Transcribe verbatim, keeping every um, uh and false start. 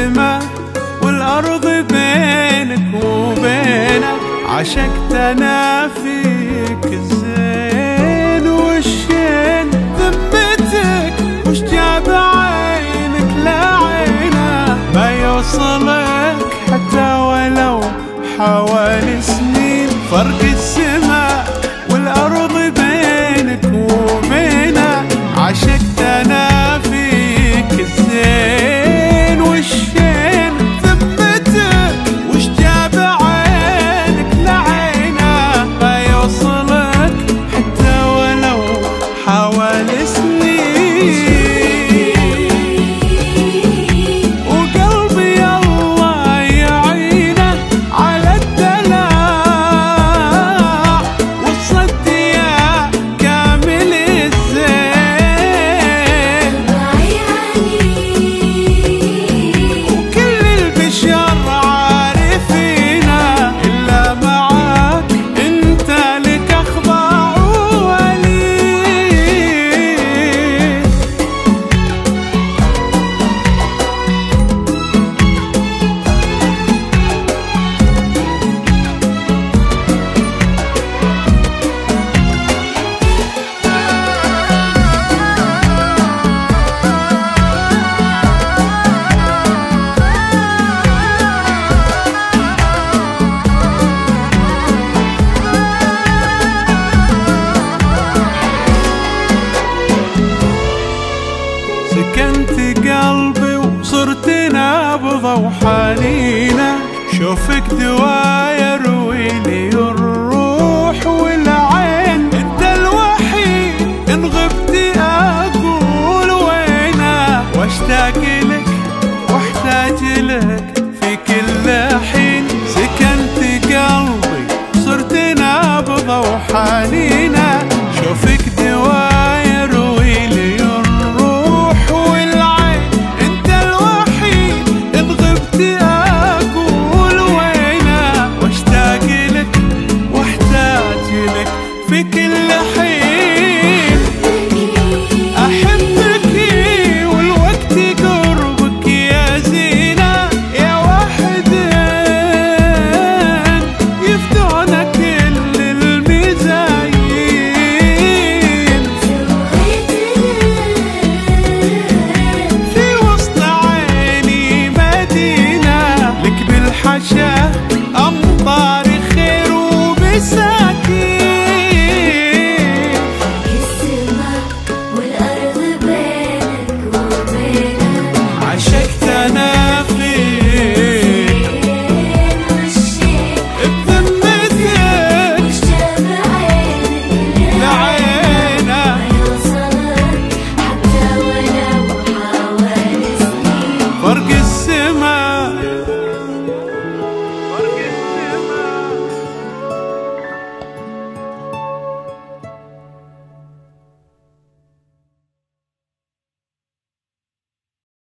السماء والأرض بينك وبينك، عشقت أنا فيك الزين والشين، ذمتك وش جاب عينك لعينه، ما يوصلك حتى ولو حوالي سنين، فرق السماء والأرض بينك وبينه، عشقت أنا فيك الزين والشين، ثبتك وش جاب عينك لعينه، ما يوصلك حتى ولو حوالي سنين، وقلبي الله يعينه على الدلع والصد يا كامل الزين، وكل البشر عارفينه إلا معاك انت لك أخضع وولي. سكنت قلبي وصرت نابضة وحنينة، شوفك دوايا يرويلي الروح والعين، انت الوحيد ان غبت اقول وينه، واشتاق لك واحتاج لك في كل حين، سكنت قلبي صرت نابضة وحنينة، شوفك دوايا يرويلي الروح والعين، انت الوحيد ان غبت اقول وينه، واشتاق لك واحتاج لك في كل حين، احبك والوقت قربك يا زينة، يا واحدين يفدونا كل المزايين، في وسط عيني مدينة لك بالحشا